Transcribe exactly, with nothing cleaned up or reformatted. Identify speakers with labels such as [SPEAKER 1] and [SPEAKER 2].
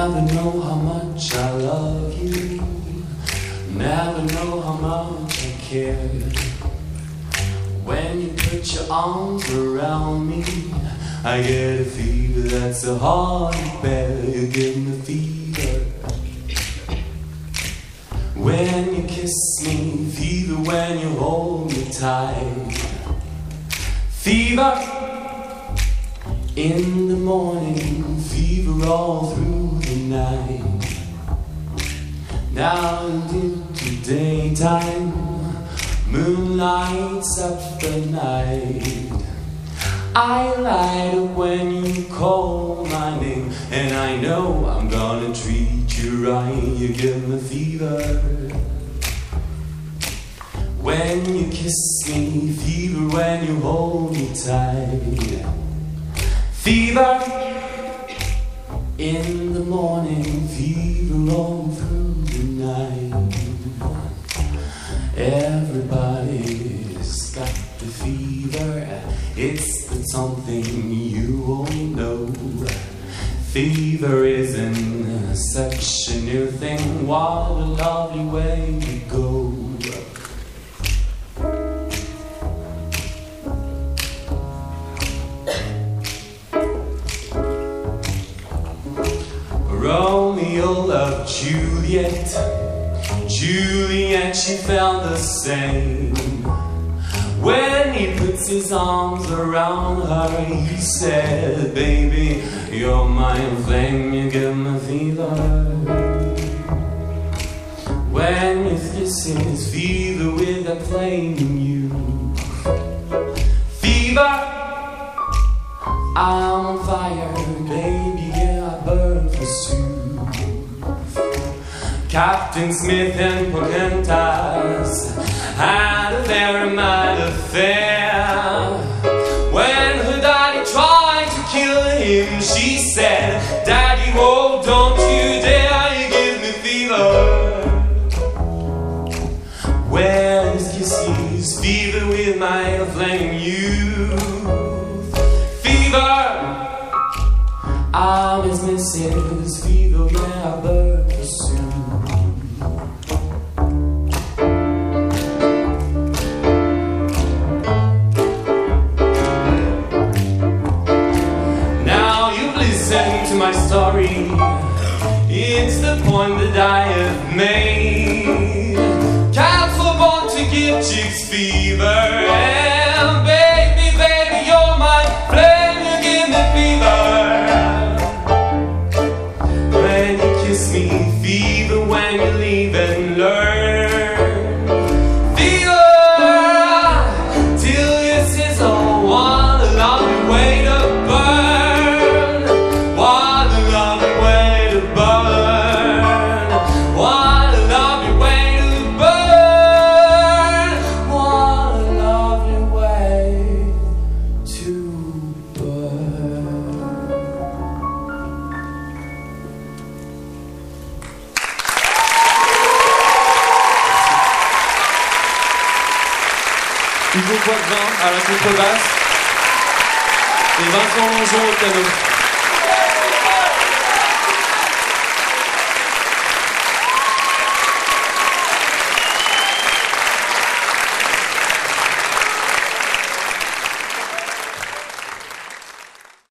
[SPEAKER 1] Never know how much I love you, never know how much I care. When you put your arms around me, I get a fever that's so hard to bear. You give me fever when you kiss me, fever when you hold me tight, fever in the morning, fever all through the night. Now into daytime, moon lights up the night. I light up when you call my name, and I know I'm gonna treat you right. You give me fever when you kiss me, fever when you hold me tight, fever in the morning, fever all through the night. Everybody's got the fever, it's something you all know. Fever isn't such a new thing, what a lovely way to go. Romeo loved Juliet, Juliet, she felt the same. When he puts his arms around her, he said, baby, you're my flame, you give me fever. When you kiss his fever with a flame you, fever, I'm on fire, baby, yeah, I burn for soup. Captain Smith and Pocahontas had a very mad affair. When her daddy tried to kill him, she said, Daddy, oh, don't you dare, you give me fever. When his kisses, fever with my flaming youth, fever, I'm his missus, fever, yeah, I burn for soon. To my story, it's the point that I have made. Cats were born to give chicks fever, and baby, baby, you're my flame, you give me fever. When you kiss me, fever, when you leave and learn, fever, till this is all one, a lovely way to burn. Hugo Poitvin à la contrebasse et Vincent Longeon au piano.